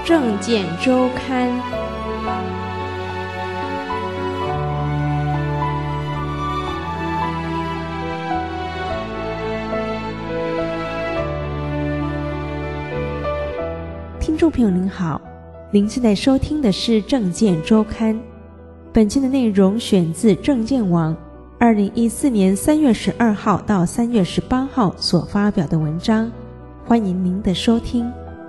政见周刊》。听众朋友您好，您现在收听的是《政见周刊》，本期的内容选自政见网2014年3月12号到3月18号所发表的文章，欢迎您的收听。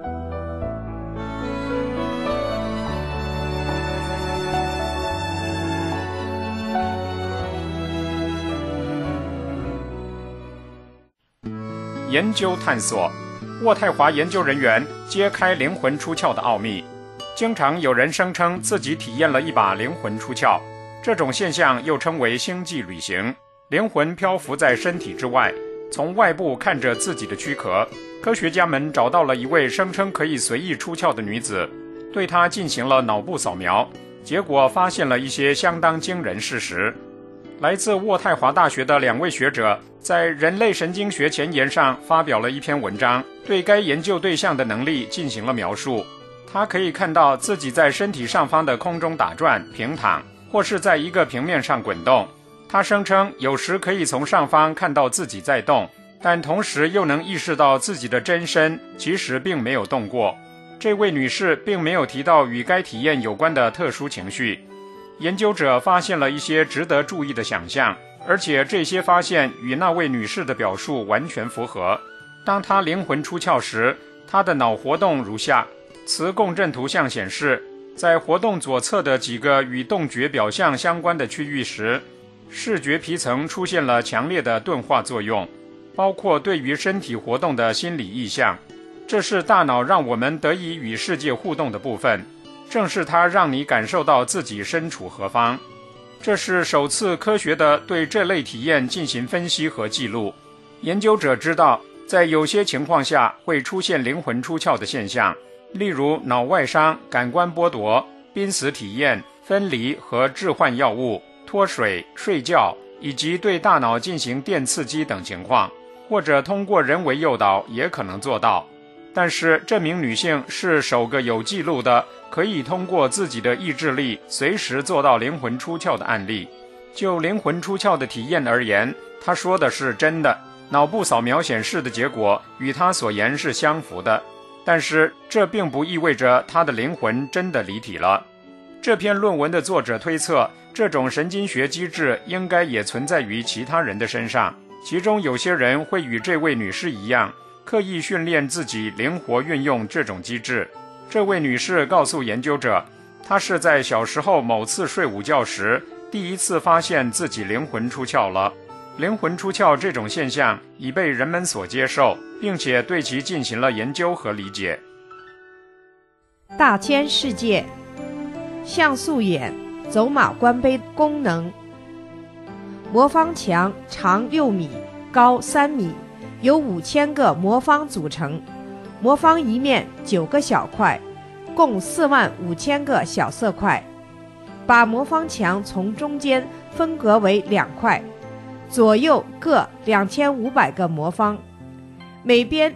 研究探索，渥太华研究人员揭开灵魂出窍的奥秘。经常有人声称自己体验了一把灵魂出窍，这种现象又称为星际旅行。灵魂漂浮在身体之外，从外部看着自己的躯壳。科学家们找到了一位声称可以随意出窍的女子，对她进行了脑部扫描，结果发现了一些相当惊人事实。来自渥太华大学的2位学者在《人类神经学前沿》上发表了一篇文章，对该研究对象的能力进行了描述。他可以看到自己在身体上方的空中打转、平躺，或是在一个平面上滚动。他声称有时可以从上方看到自己在动，但同时又能意识到自己的真身其实并没有动过。这位女士并没有提到与该体验有关的特殊情绪。研究者发现了一些值得注意的想象，而且这些发现与那位女士的表述完全符合。当她灵魂出窍时，她的脑活动如下。磁共振图像显示，在活动左侧的几个与动觉表象相关的区域时，视觉皮层出现了强烈的钝化作用，包括对于身体活动的心理意向。这是大脑让我们得以与世界互动的部分，正是它让你感受到自己身处何方。这是首次科学地对这类体验进行分析和记录。研究者知道，在有些情况下会出现灵魂出窍的现象，例如脑外伤、感官剥夺、濒死体验、分离和致幻药物、脱水、睡觉，以及对大脑进行电刺激等情况，或者通过人为诱导也可能做到。但是这名女性是首个有记录的可以通过自己的意志力随时做到灵魂出窍的案例。就灵魂出窍的体验而言，她说的是真的，脑部扫描显示的结果与她所言是相符的，但是这并不意味着她的灵魂真的离体了。这篇论文的作者推测，这种神经学机制应该也存在于其他人的身上，其中有些人会与这位女士一样，刻意训练自己灵活运用这种机制。这位女士告诉研究者，她是在小时候某次睡午觉时第一次发现自己灵魂出窍了。灵魂出窍这种现象已被人们所接受，并且对其进行了研究和理解。 大千世界，像素眼走马观碑功能。魔方墙长6米，高3米，由5000个魔方组成，魔方一面9个小块，共45000个小色块。把魔方墙从中间分隔为2块，左右各2500个魔方，每边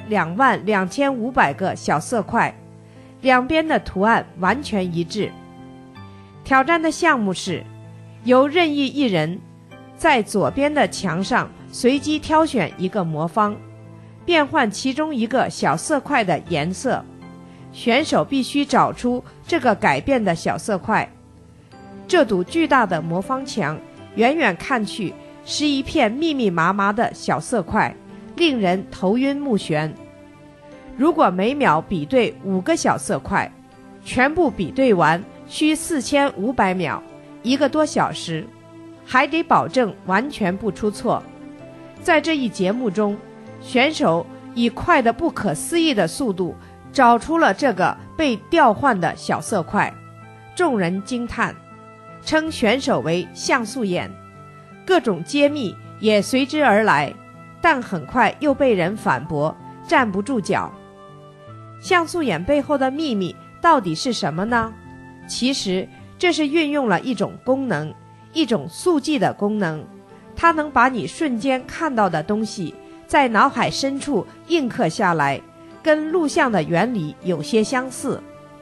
22500个小色块，两边的图案完全一致。挑战的项目是由任意一人在左边的墙上随机挑选一个魔方，变换其中一个小色块的颜色，选手必须找出这个改变的小色块。这堵巨大的魔方墙远远看去是一片密密麻麻的小色块，令人头晕目眩。如果每秒比对5个小色块，全部比对完需4500秒，1个多小时，还得保证完全不出错。在这一节目中，选手以快得不可思议的速度找出了这个被调换的小色块，众人惊叹，称选手为像素眼。各种揭秘也随之而来，但很快又被人反驳，站不住脚。像素眼背后的秘密到底是什么呢？其实这是运用了一种功能，一种速记的功能，它能把你瞬间看到的东西在脑海深处印刻下来，跟录像的原理有些相似。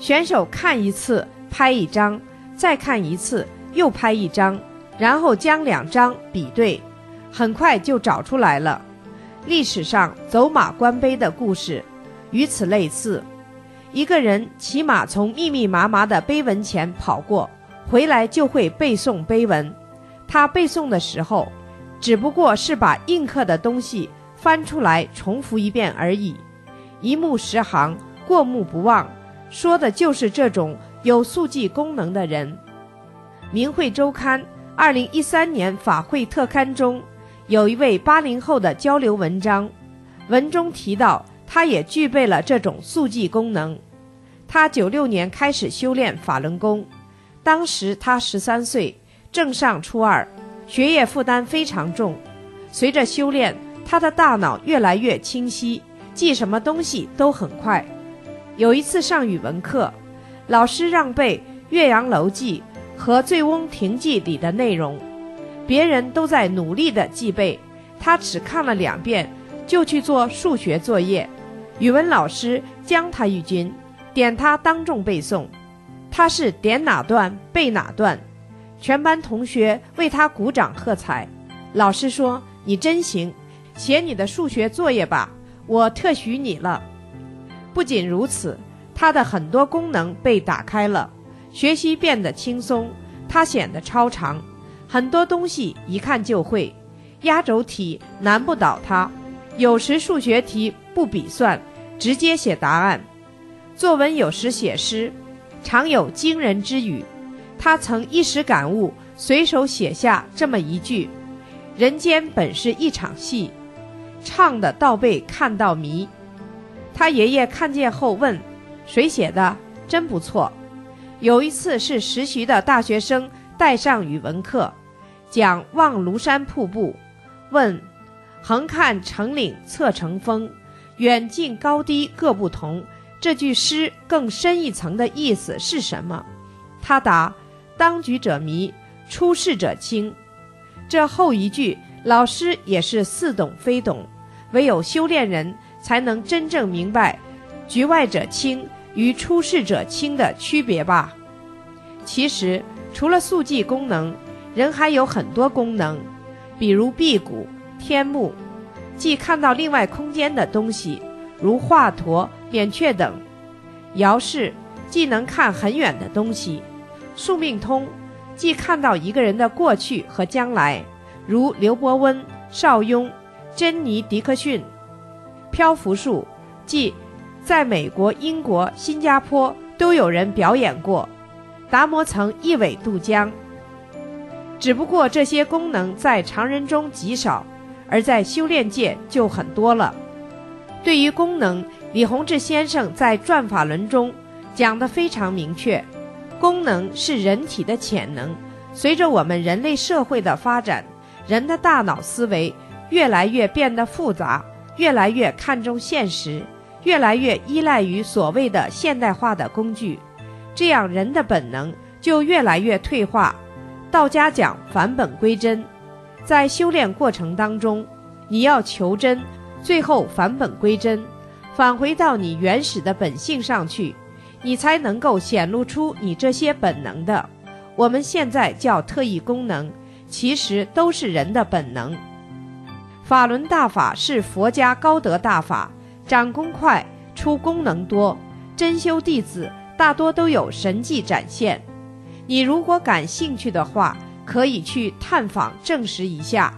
选手看一次拍一张，再看一次又拍一张，然后将2张比对，很快就找出来了。历史上走马观碑的故事与此类似，一个人骑马从密密麻麻的碑文前跑过，回来就会背诵碑文。他背诵的时候，只不过是把印刻的东西翻出来重复一遍而已，一目十行，过目不忘，说的就是这种有速记功能的人。明慧周刊2013年法会特刊中有一位80后的交流文章，文中提到他也具备了这种速记功能。他96年开始修炼法轮功，当时他13岁，正上初2，学业负担非常重。随着修炼，他的大脑越来越清晰，记什么东西都很快。有一次上语文课，老师让背《岳阳楼记》和《醉翁亭记》里的内容，别人都在努力地记背，他只看了2遍就去做数学作业。语文老师将他一军，点他当众背诵，他是点哪段背哪段，全班同学为他鼓掌喝彩。老师说：“你真行，写你的数学作业吧，我特许你了。”不仅如此，他的很多功能被打开了，学习变得轻松，他显得超常，很多东西一看就会，压轴题难不倒他，有时数学题不笔算，直接写答案。作文有时写诗，常有惊人之语。他曾一时感悟，随手写下这么一句：“人间本是一场戏，唱的倒背看到迷。”他爷爷看见后问：“谁写的？真不错。”有一次是实习的大学生带上语文课，讲望庐山瀑布，问：“横看成岭侧成峰，远近高低各不同，这句诗更深一层的意思是什么？”他答：“当局者迷，出世者清。”这后一句老师也是似懂非懂，唯有修炼人才能真正明白局外者清与出世者清的区别吧。其实除了速记功能，人还有很多功能，比如辟谷、天目，即看到另外空间的东西，如华佗、扁鹊等；遥视，即能看很远的东西；宿命通，即看到一个人的过去和将来，如刘伯温、邵雍、珍妮·迪克逊；漂浮术，即在美国、英国、新加坡都有人表演过，达摩曾一苇渡江。只不过这些功能在常人中极少，而在修炼界就很多了。对于功能，李洪志先生在《转法轮》中讲得非常明确，功能是人体的潜能。随着我们人类社会的发展，人的大脑思维越来越变得复杂，越来越看重现实，越来越依赖于所谓的现代化的工具，这样人的本能就越来越退化。道家讲返本归真，在修炼过程当中，你要求真，最后返本归真，返回到你原始的本性上去，你才能够显露出你这些本能的。我们现在叫特异功能，其实都是人的本能。法轮大法是佛家高德大法，长功快，出功能多，真修弟子大多都有神迹展现。你如果感兴趣的话，可以去探访证实一下。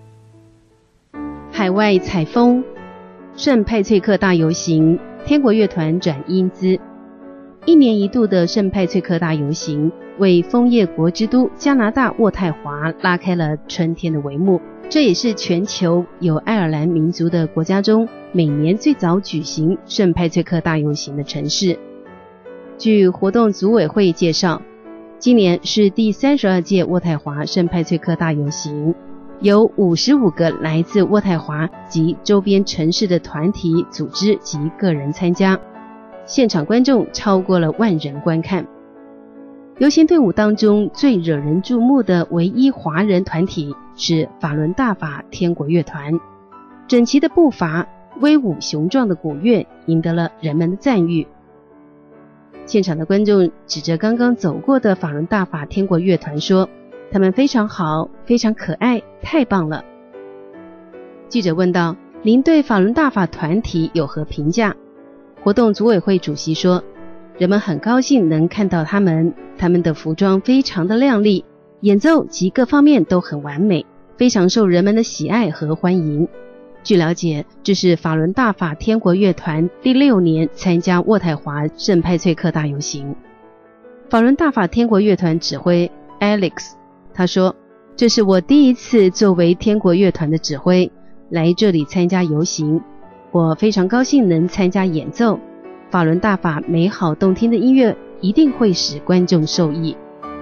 海外采风，圣派翠克大游行，天国乐团转英姿。1年1度的圣派翠克大游行，为枫叶国之都加拿大渥太华拉开了春天的帷幕。这也是全球有爱尔兰民族的国家中每年最早举行圣派翠克大游行的城市。据活动组委会介绍，今年是第32届渥太华圣派翠克大游行，有55个来自渥太华及周边城市的团体、组织及个人参加，现场观众超过了10000人观看。游行队伍当中最惹人注目的唯一华人团体是法轮大法天国乐团，整齐的步伐、威武雄壮的鼓乐赢得了人们的赞誉。 现场的观众指着刚刚走过的法轮大法天国乐团说，他们非常好，非常可爱，太棒了。记者问道，您对法轮大法团体有何评价？活动组委会主席说，人们很高兴能看到他们的服装非常的亮丽，演奏及各方面都很完美，非常受人们的喜爱和欢迎。据了解，这是法轮大法天国乐团第6年参加渥太华圣派翠克大游行。法轮大法天国乐团指挥 Alex 他说，这是我第一次作为天国乐团的指挥来这里参加游行，我非常高兴能参加演奏。法轮大法美好动听的音乐一定会使观众受益。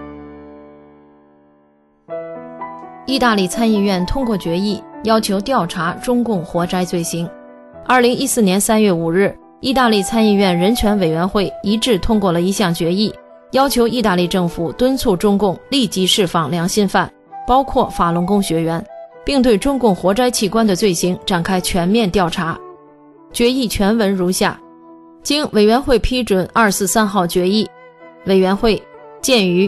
意大利参议院通过决议，要求调查中共活摘罪行。2014年3月5日，意大利参议院人权委员会一致通过了一项决议，要求意大利政府敦促中共立即释放良心犯，包括法轮功学员，并对中共活摘器官的罪行展开全面调查。决议全文如下：经委员会批准243号决议，委员会鉴于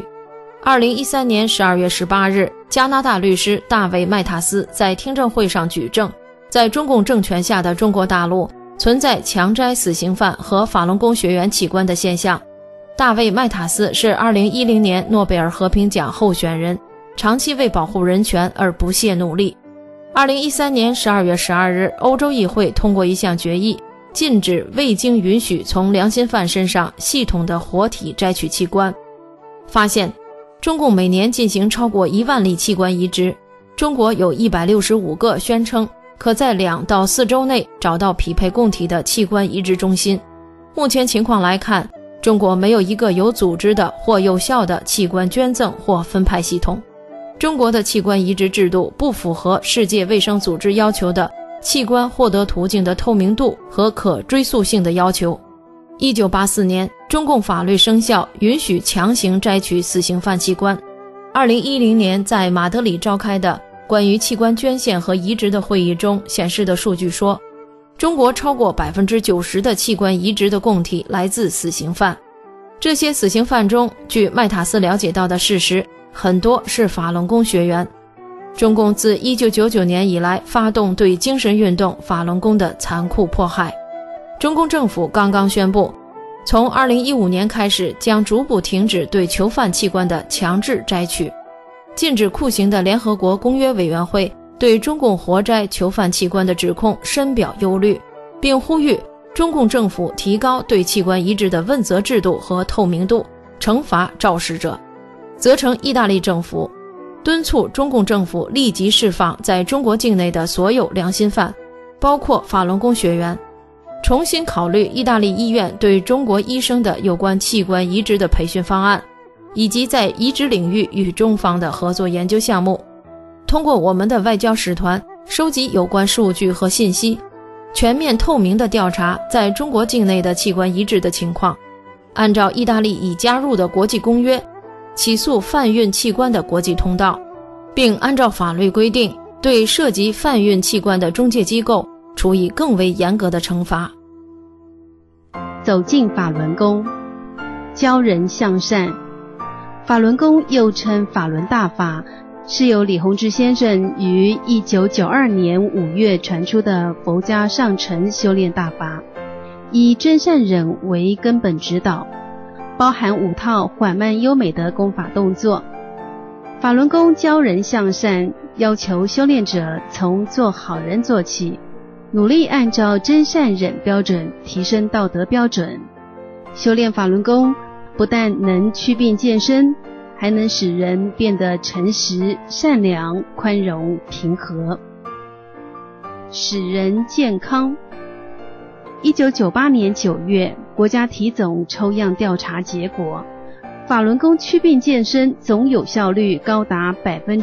2013年12月18日，加拿大律师大卫·麦塔斯在听证会上举证，在中共政权下的中国大陆存在强摘死刑犯和法轮功学员器官的现象。大卫·麦塔斯是2010年诺贝尔和平奖候选人，长期为保护人权而不懈努力。2013年12月12日，欧洲议会通过一项决议，禁止未经允许从良心犯身上系统的活体摘取器官。发现中共每年进行超过1万例器官移植，中国有165个宣称可在2到4周内找到匹配供体的器官移植中心。目前情况来看，中国没有一个有组织的或有效的器官捐赠或分派系统。中国的器官移植制度不符合世界卫生组织要求的器官获得途径的透明度和可追溯性的要求。1984年，中共法律生效，允许强行摘取死刑犯器官。2010年在马德里召开的关于器官捐献和移植的会议中显示的数据说，中国超过 90% 的器官移植的供体来自死刑犯。这些死刑犯中，据麦塔斯了解到的事实，很多是法轮功学员。中共自1999年以来发动对精神运动法轮功的残酷迫害。中共政府刚刚宣布，从2015年开始将逐步停止对囚犯器官的强制摘取。禁止酷刑的联合国公约委员会对中共活摘囚犯器官的指控深表忧虑，并呼吁中共政府提高对器官移植的问责制度和透明度，惩罚肇事者。责成意大利政府敦促中共政府立即释放在中国境内的所有良心犯，包括法轮功学员，重新考虑意大利医院对中国医生的有关器官移植的培训方案，以及在移植领域与中方的合作研究项目。通过我们的外交使团收集有关数据和信息，全面透明地调查在中国境内的器官移植的情况，按照意大利已加入的国际公约，起诉贩运器官的国际通道，并按照法律规定对涉及贩运器官的中介机构处以更为严格的惩罚。 走进法轮功，教人向善。法轮功又称法轮大法，是由李洪志先生于1992年5月传出的佛家上乘修炼大法，以真善忍为根本指导，包含5套缓慢优美的功法动作。法轮功教人向善，要求修炼者从做好人做起，努力按照真善忍标准提升道德标准。修炼法轮功不但能祛病健身，还能使人变得诚实、善良、宽容、平和，使人健康。1998年9月，国家体总抽样调查结果，法轮功祛病健身总有效率高达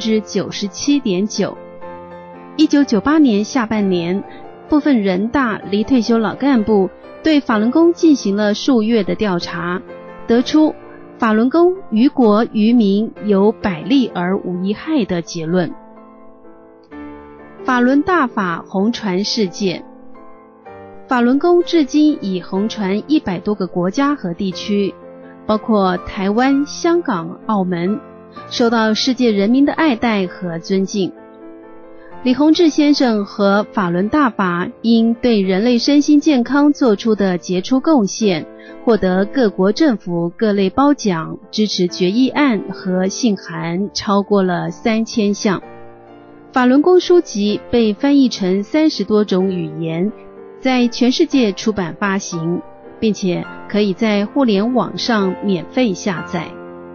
97.9%。1998年下半年，部分人大离退休老干部对法轮功进行了数月的调查，得出法轮功于国于民有百利而无一害的结论。法轮大法红传世界，法轮功至今已红传100多个国家和地区， 包括台湾、香港、澳门，受到世界人民的爱戴和尊敬。李洪志先生和法轮大法因对人类身心健康做出的杰出贡献，获得各国政府各类褒奖，支持决议案和信函超过了3000项。法轮功书籍被翻译成30多种语言，在全世界出版发行，并且可以在互联网上免费下载。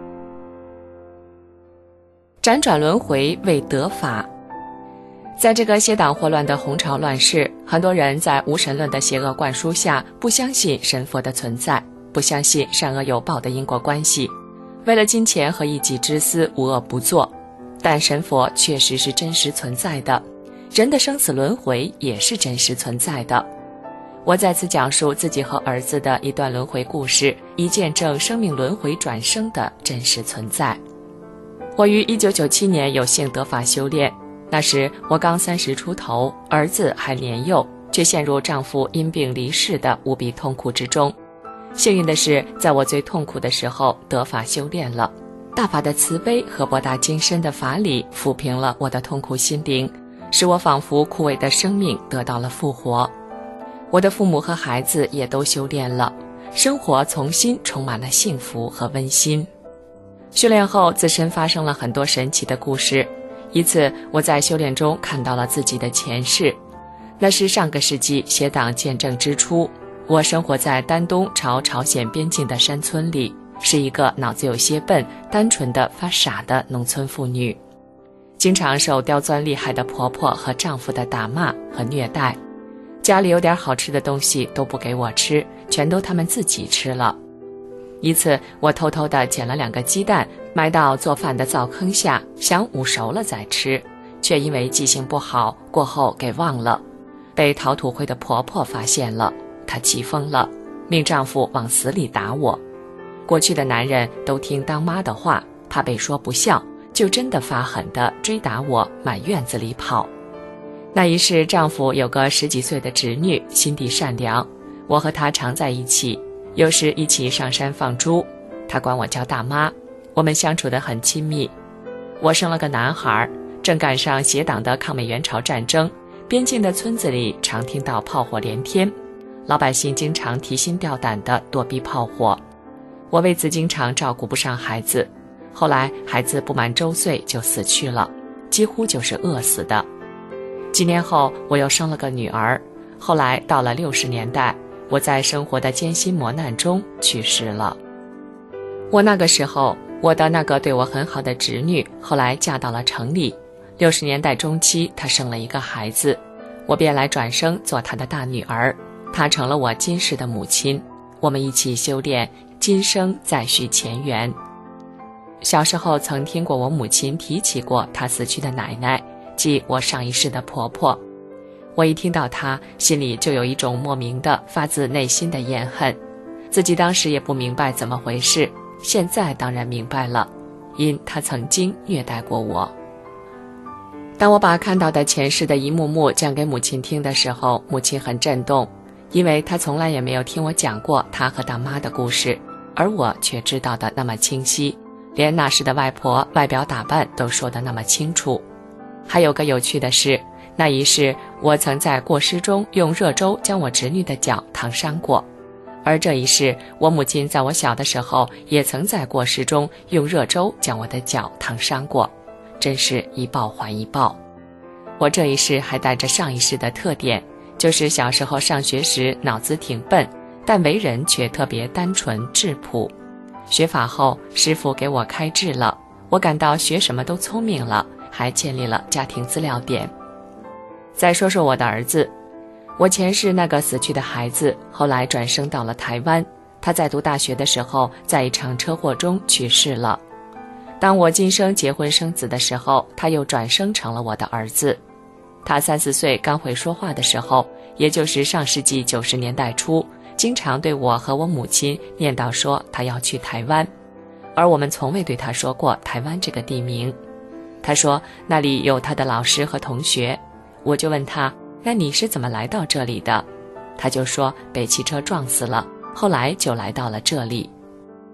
辗转轮回为得法。在这个邪党祸乱的红潮乱世，很多人在无神论的邪恶灌输下，不相信神佛的存在，不相信善恶有报的因果关系，为了金钱和一己之私无恶不作。但神佛确实是真实存在的，人的生死轮回也是真实存在的。我在此讲述自己和儿子的一段轮回故事，以见证生命轮回转生的真实存在。我于1997年有幸得法修炼，那时我刚30出头，儿子还年幼，却陷入丈夫因病离世的无比痛苦之中。幸运的是，在我最痛苦的时候得法修炼了，大法的慈悲和博大精深的法理抚平了我的痛苦心灵，使我仿佛枯萎的生命得到了复活。我的父母和孩子也都修炼了，生活从新充满了幸福和温馨。修炼后，自身发生了很多神奇的故事。一次，我在修炼中看到了自己的前世，那是上个世纪邪党建政之初，我生活在丹东朝朝鲜边境的山村里，是一个脑子有些笨、单纯的发傻的农村妇女，经常受刁钻厉害的婆婆和丈夫的打骂和虐待，家里有点好吃的东西都不给我吃，全都他们自己吃了。一次，我偷偷地捡了2个鸡蛋，埋到做饭的灶坑下，想捂熟了再吃，却因为记性不好，过后给忘了，被陶土灰的婆婆发现了。她气疯了，命丈夫往死里打我。过去的男人都听当妈的话，怕被说不孝，就真的发狠地追打我，满院子里跑。那一世，丈夫有个10几岁的侄女，心地善良，我和她常在一起，有时一起上山放猪，她管我叫大妈，我们相处得很亲密。我生了个男孩，正赶上邪党的抗美援朝战争，边境的村子里常听到炮火连天，老百姓经常提心吊胆地躲避炮火。我为此经常照顾不上孩子，后来孩子不满周岁就死去了，几乎就是饿死的。几年后，我又生了个女儿，后来到了60年代，我在生活的艰辛磨难中去世了。我那个时候，我的那个对我很好的侄女后来嫁到了城里，60年代中期她生了一个孩子，我便来转生做她的大女儿，她成了我今世的母亲，我们一起修炼，今生再续前缘。小时候曾听过我母亲提起过她死去的奶奶，即我上一世的婆婆。我一听到她，心里就有一种莫名的发自内心的怨恨，自己当时也不明白怎么回事，现在当然明白了，因她曾经虐待过我。当我把看到的前世的一幕幕讲给母亲听的时候，母亲很震动，因为她从来也没有听我讲过她和大妈的故事，而我却知道的那么清晰，连那时的外婆外表打扮都说得那么清楚。还有个有趣的是，那一世我曾在过失中用热粥将我侄女的脚烫伤过，而这一世我母亲在我小的时候也曾在过失中用热粥将我的脚烫伤过，真是一报还一报。我这一世还带着上一世的特点，就是小时候上学时脑子挺笨，但为人却特别单纯质朴。学法后，师父给我开智了，我感到学什么都聪明了，还建立了家庭资料点。再说说我的儿子，我前世那个死去的孩子后来转生到了台湾，他在读大学的时候在一场车祸中去世了。当我今生结婚生子的时候，他又转生成了我的儿子。他3、4岁刚会说话的时候，也就是上世纪90年代初，经常对我和我母亲念叨说他要去台湾，而我们从未对他说过台湾这个地名。他说那里有他的老师和同学，我就问他，那你是怎么来到这里的？他就说被汽车撞死了，后来就来到了这里。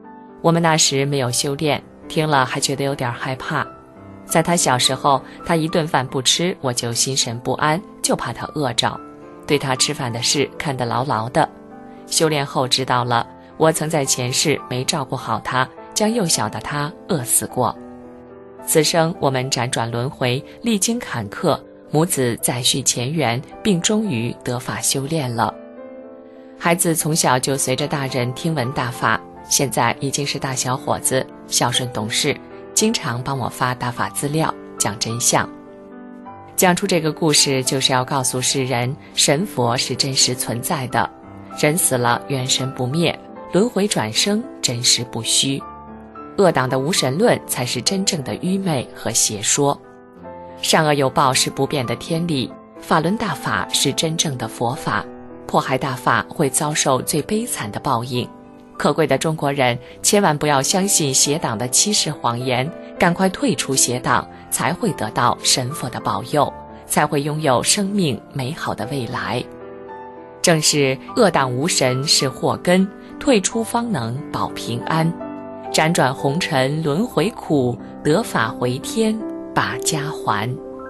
我们那时没有修炼，听了还觉得有点害怕。在他小时候，他一顿饭不吃，我就心神不安，就怕他饿着，对他吃饭的事看得牢牢的。修炼后知道了，我曾在前世没照顾好他，将幼小的他饿死过。此生我们辗转轮回，历经坎坷，母子再续前缘，并终于得法修炼了。孩子从小就随着大人听闻大法，现在已经是大小伙子，孝顺懂事，经常帮我发大法资料，讲真相。讲出这个故事，就是要告诉世人，神佛是真实存在的，人死了元神不灭，轮回转生真实不虚。恶党的无神论才是真正的愚昧和邪说。善恶有报是不变的天理，法轮大法是真正的佛法，迫害大法会遭受最悲惨的报应。可贵的中国人，千万不要相信邪党的欺世谎言，赶快退出邪党，才会得到神佛的保佑，才会拥有生命美好的未来。正是恶党无神是祸根，退出方能保平安。辗转红尘轮回苦，得法回天把家还。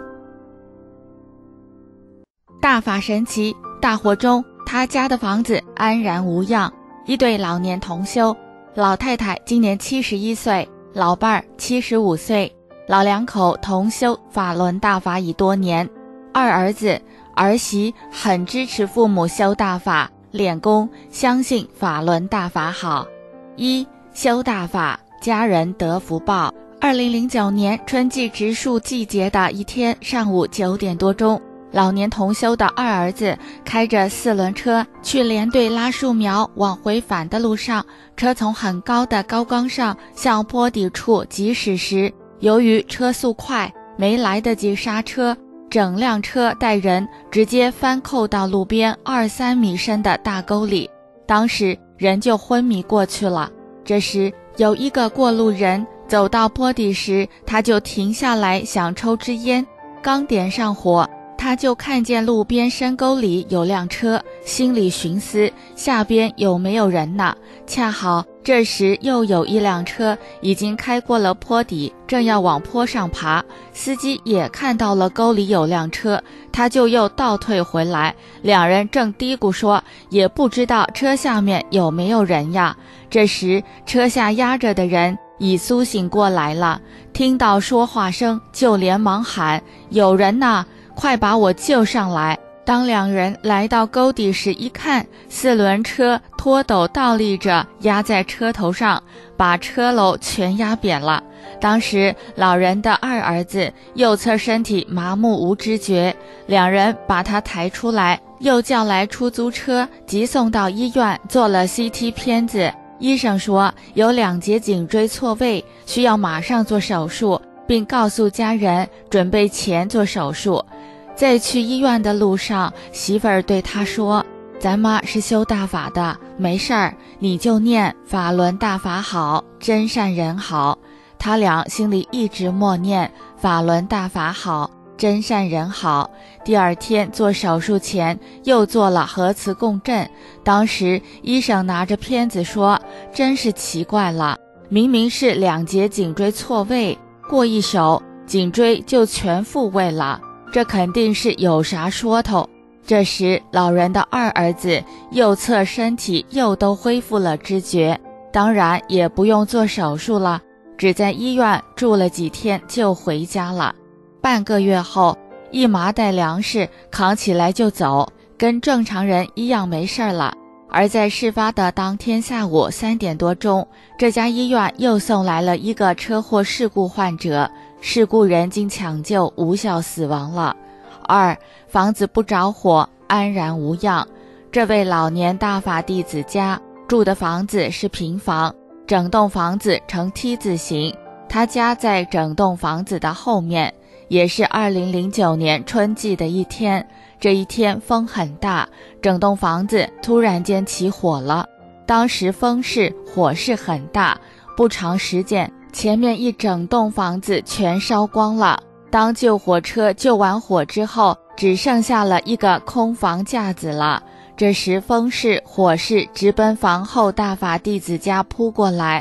大法神奇，大火中他家的房子安然无恙。一对老年同修，老太太今年71岁，老伴儿75岁，老两口同修法轮大法已多年。二儿子儿媳很支持父母修大法，练功，相信法轮大法好。一、修大法，家人得福报。2009年春季植树季节的一天上午9点多钟，老年同修的二儿子开着4轮车去连队拉树苗，往回返的路上，车从很高的高岗上向坡底处疾驶时，由于车速快，没来得及刹车，整辆车带人直接翻扣到路边2-3米深的大沟里，当时人就昏迷过去了。这时有一个过路人走到坡底时，他就停下来想抽支烟，刚点上火，他就看见路边深沟里有辆车，心里寻思下边有没有人呢？恰好这时又有一辆车已经开过了坡底，正要往坡上爬，司机也看到了沟里有辆车，他就又倒退回来，两人正嘀咕说也不知道车下面有没有人呀。这时车下压着的人已苏醒过来了，听到说话声就连忙喊有人呐，快把我救上来。当两人来到沟底时一看，4轮车拖斗倒立着压在车头上，把车篓全压扁了。当时老人的二儿子右侧身体麻木无知觉，两人把他抬出来，又叫来出租车急送到医院做了 CT 片子，医生说有2节颈椎错位，需要马上做手术，并告诉家人准备钱做手术。在去医院的路上，媳妇儿对他说，咱妈是修大法的，没事儿，你就念法轮大法好，真善人好。他俩心里一直默念法轮大法好，真善人好。第二天做手术前又做了核磁共振，当时医生拿着片子说，真是奇怪了，明明是2节颈椎错位，过一宿颈椎就全复位了，这肯定是有啥说头。这时老人的二儿子右侧身体又都恢复了知觉，当然也不用做手术了，只在医院住了几天就回家了。半个月后，一麻袋粮食扛起来就走，跟正常人一样没事了。而在事发的当天下午3点多钟，这家医院又送来了一个车祸事故患者，事故人经抢救无效死亡了。2. 房子不着火，安然无恙。这位老年大法弟子家住的房子是平房，整栋房子呈 T 字形，他家在整栋房子的后面。也是2009年春季的一天，这一天风很大，整栋房子突然间起火了。当时风势火势很大，不长时间前面一整栋房子全烧光了。当救火车救完火之后，只剩下了一个空房架子了。这时风势火势直奔房后大法弟子家扑过来，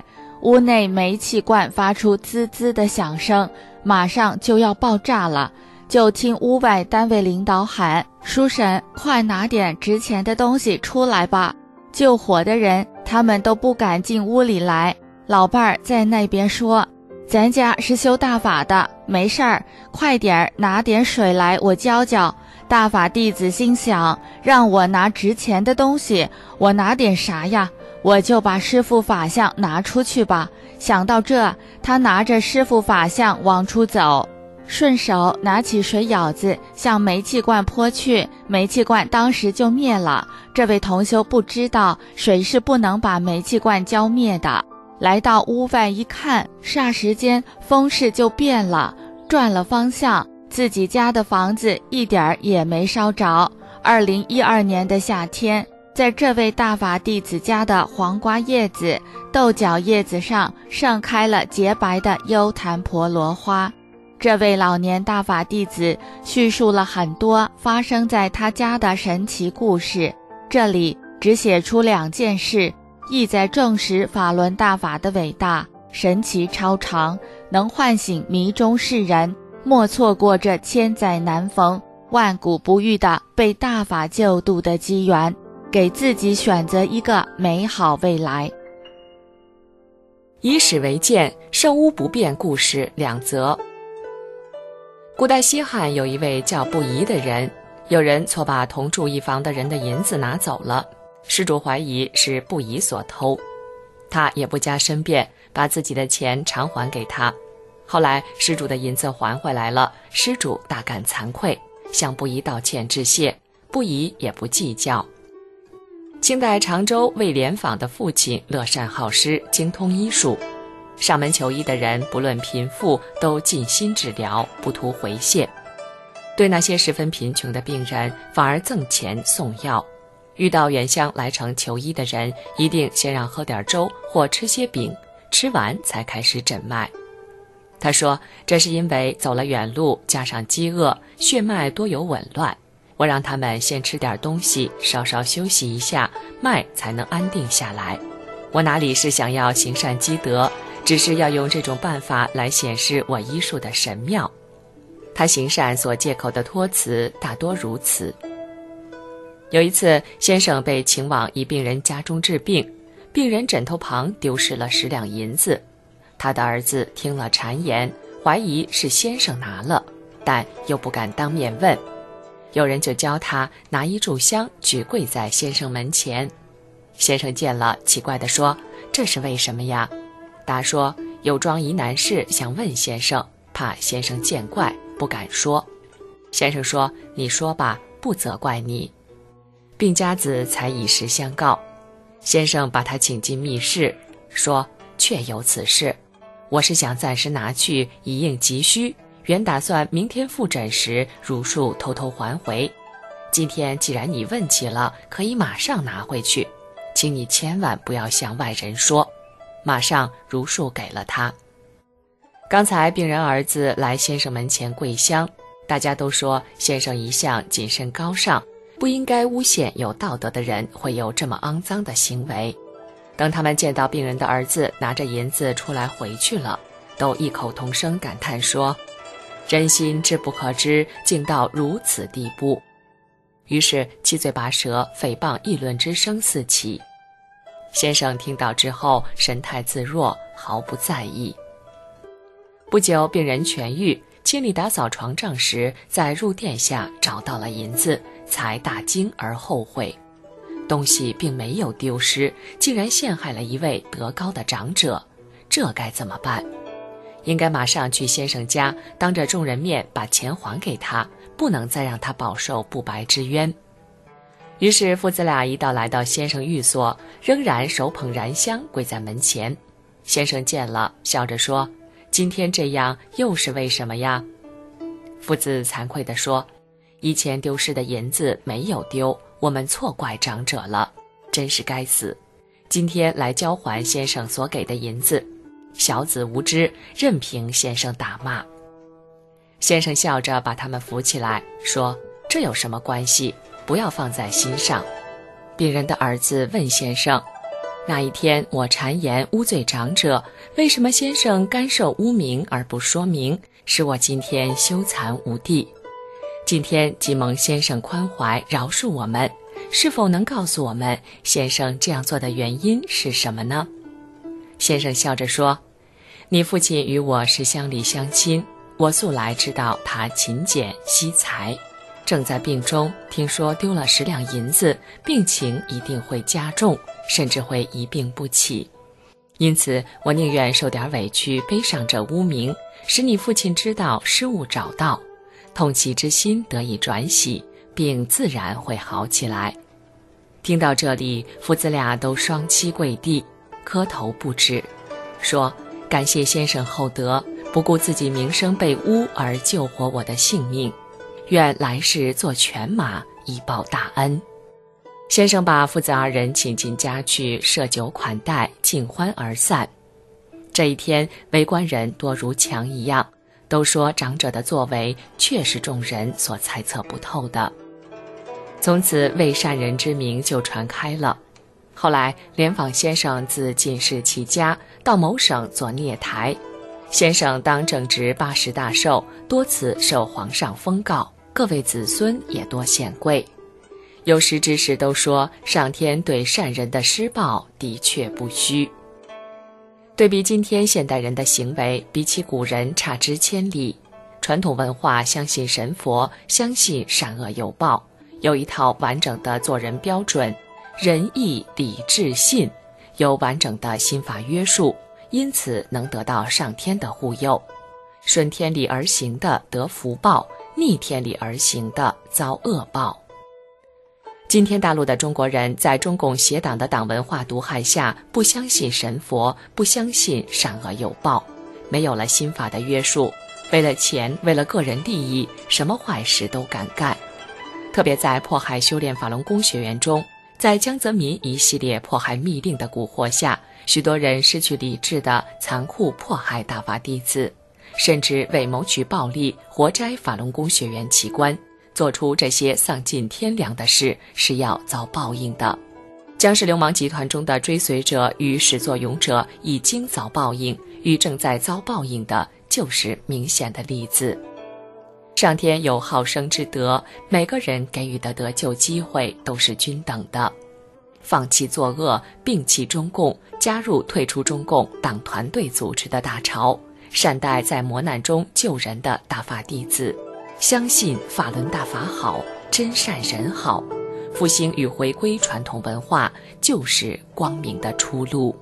屋内煤气罐发出滋滋的响声，马上就要爆炸了。就听屋外单位领导喊：书婶，快拿点值钱的东西出来吧。救火的人他们都不敢进屋里来。老伴儿在那边说：咱家是修大法的，没事儿，快点拿点水来，我教教。大法弟子心想，让我拿值钱的东西，我拿点啥呀？我就把师父法相拿出去吧。想到这，他拿着师父法相往出走，顺手拿起水舀子向煤气罐泼去，煤气罐当时就灭了。这位同修不知道水是不能把煤气罐浇灭的。来到屋外一看，霎时间风势就变了，转了方向，自己家的房子一点儿也没烧着。2012年的夏天，在这位大法弟子家的黄瓜叶子、豆角叶子上盛开了洁白的优昙婆罗花。这位老年大法弟子叙述了很多发生在他家的神奇故事，这里只写出2件事，意在证实法轮大法的伟大、神奇超常，能唤醒迷中世人，莫错过这千载难逢、万古不遇的被大法救度的机缘，给自己选择一个美好未来。 以史为鉴，圣屋不变故事2则。古代西汉有一位叫不疑的人，有人错把同住一房的人的银子拿走了，施主怀疑是不疑所偷，他也不加申辩，把自己的钱偿还给他。后来施主的银子还回来了，施主大感惭愧，向不疑道歉致谢，不疑也不计较。清代常州魏莲坊的父亲乐善好施，精通医术，上门求医的人不论贫富都尽心治疗，不图回谢。对那些十分贫穷的病人反而赠钱送药，遇到远乡来城求医的人，一定先让喝点粥或吃些饼，吃完才开始诊脉。他说，这是因为走了远路，加上饥饿，血脉多有紊乱，我让他们先吃点东西，稍稍休息一下，脉才能安定下来。我哪里是想要行善积德，只是要用这种办法来显示我医术的神妙。他行善所借口的托词大多如此。有一次，先生被请往一病人家中治病，病人枕头旁丢失了10两银子。他的儿子听了谗言，怀疑是先生拿了，但又不敢当面问。有人就教他拿一炷香举跪在先生门前。先生见了，奇怪地说：这是为什么呀？答说：有桩疑难事想问先生，怕先生见怪，不敢说。先生说：你说吧，不责怪你。病家子才以实相告。先生把他请进密室，说：确有此事，我是想暂时拿去以应急需，原打算明天复诊时如数偷偷还回。今天既然你问起了，可以马上拿回去，请你千万不要向外人说。马上如数给了他。刚才病人儿子来先生门前跪香，大家都说先生一向谨慎高尚，不应该诬陷有道德的人会有这么肮脏的行为。等他们见到病人的儿子拿着银子出来回去了，都异口同声感叹说：人心之不可知，竟到如此地步。于是七嘴八舌诽谤议论之声四起。先生听到之后神态自若，毫不在意。不久病人痊愈，清理打扫床帐时，在褥垫下找到了银子，才大惊而后悔。东西并没有丢失，竟然陷害了一位德高的长者，这该怎么办？应该马上去先生家，当着众人面把钱还给他，不能再让他饱受不白之冤。于是父子俩一道来到先生寓所，仍然手捧燃香跪在门前。先生见了，笑着说：今天这样又是为什么呀？父子惭愧地说：以前丢失的银子没有丢，我们错怪长者了，真是该死。今天来交还先生所给的银子，小子无知，任凭先生打骂。先生笑着把他们扶起来，说：这有什么关系，不要放在心上。病人的儿子问先生： 那一天我谗言污罪长者，为什么先生干涉污名而不说明，使我今天羞惭无地。今天既蒙先生宽怀饶恕我们，是否能告诉我们先生这样做的原因是什么呢？先生笑着说，你父亲与我是乡里乡亲，我素来知道他勤俭惜财，正在病中，听说丢了10两银子，病情一定会加重，甚至会一病不起。因此我宁愿受点委屈，背上这污名，使你父亲知道失误找到，痛其之心得以转喜，病自然会好起来。听到这里，父子俩都双膝跪地，磕头不止，说感谢先生厚德，不顾自己名声被污而救活我的性命，愿来世做犬马以报大恩。先生把父子2人请进家去，设酒款待，尽欢而散。这一天围观人多如墙一样，都说长者的作为确是众人所猜测不透的。从此为善人之名就传开了。后来莲访先生自进士起家，到某省做蹑台，先生当正值80大寿，多次受皇上封告，各位子孙也多显贵。有识之士都说，上天对善人的施报的确不虚。对比今天现代人的行为，比起古人差之千里。传统文化相信神佛，相信善恶有报，有一套完整的做人标准，仁义礼智信，有完整的心法约束，因此能得到上天的护佑。顺天理而行的得福报，逆天理而行的遭恶报。今天大陆的中国人在中共邪党的党文化毒害下，不相信神佛，不相信善恶有报，没有了心法的约束，为了钱，为了个人利益，什么坏事都敢干。特别在迫害修炼法轮功学员中，在江泽民一系列迫害密令的蛊惑下，许多人失去理智地残酷迫害大法弟子，甚至为谋取暴利活摘法轮功学员器官，做出这些丧尽天良的事，是要遭报应的。江氏流氓集团中的追随者与始作俑者已经遭报应，与正在遭报应的就是明显的例子。上天有好生之德，每个人给予的得救机会都是均等的。放弃作恶，摒弃中共，加入退出中共党团队组织的大潮，善待在磨难中救人的大法弟子，相信法轮大法好，真善人好，复兴与回归传统文化，就是光明的出路。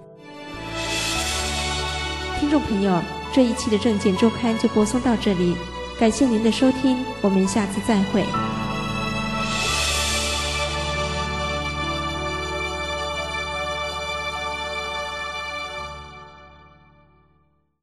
听众朋友，这一期的证件周刊就播送到这里，感谢您的收听，我们下次再会。